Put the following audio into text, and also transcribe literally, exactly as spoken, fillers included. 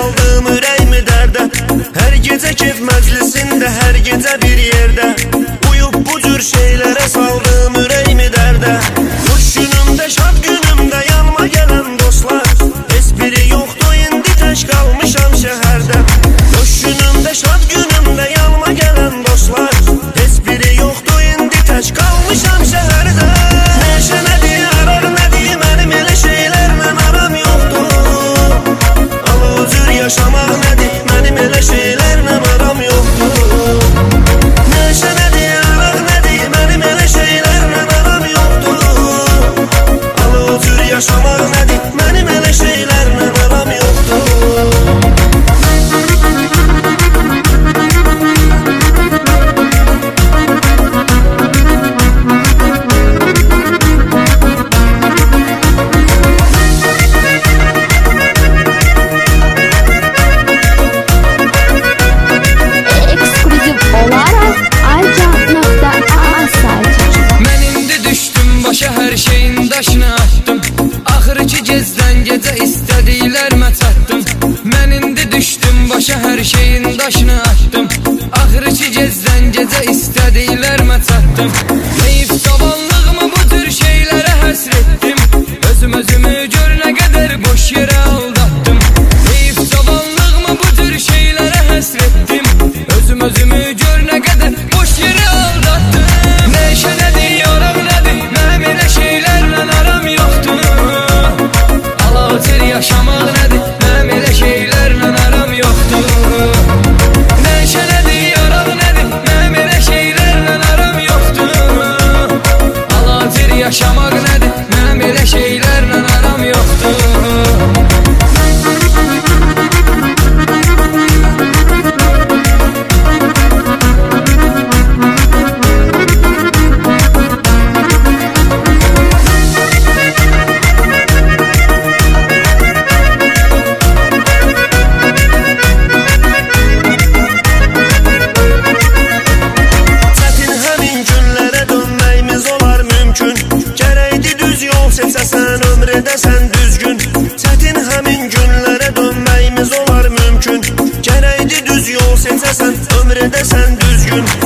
saldım ürəyimi dərdə. Hər gecə keyf məclisində, hər gecə bir yerdə uyub bu cür şeylərə saldım ürəyimi dərdə. Xoş günümdə, şad günümdə yanıma gələn dostlar, heç biri yoxdur indi tək qalmışam şəhərdə. Xoş günümdə, şad günümdə yanıma gələn dostlar, heç biri yoxdur indi tək qalmışam şəhərdə. Neşə nədir, arar nədir, mənim elə şeylərlə aram yoxdur. Al o cür yaşamaq nədir, mənim elə şeylərlə aram yoxdur. Neşə nədir, arar nədir, mənim elə şeylərlə aram yoxdur. Al o cür yaşamaq nədir, mənim elə şeylərlə aram yoxdur. Hər şeyin daşını atdım, axırı ki gecdən gecə istədiklərimə çatdım. Mən indi düşdüm başa, hər şeyin daşını atdım, axırı ki gecdən gecə istədiklərimə çatdım. Heyif cavanlığımı bu tür şeylərə həsr etdim, özüm özümü gör nə qədər boş yerə aldatdım. Heyif cavanlığımı bu tür şeylərə həsr etdim, özüm özümü gör nə qədər boş yerə aldatdım. Neşə nədir, yoraq nədir, mənim elə şeylərlə aram yoxdur. Al-alçır yaşamaq nədir, mənim elə şeylərlə aram yoxdur. Neşə nədir, yoraq nədir, mənim elə şeylərlə aram yoxdur. Al-alçır yaşamaq nədir, mənim elə şeylərlə aram yoxdur. Seçəsən ömrədəsən düzgün, çətin həmin günlərə dönməyimiz olar mümkün. Gərəkdir düz yol seçəsən ömrədəsən düzgün.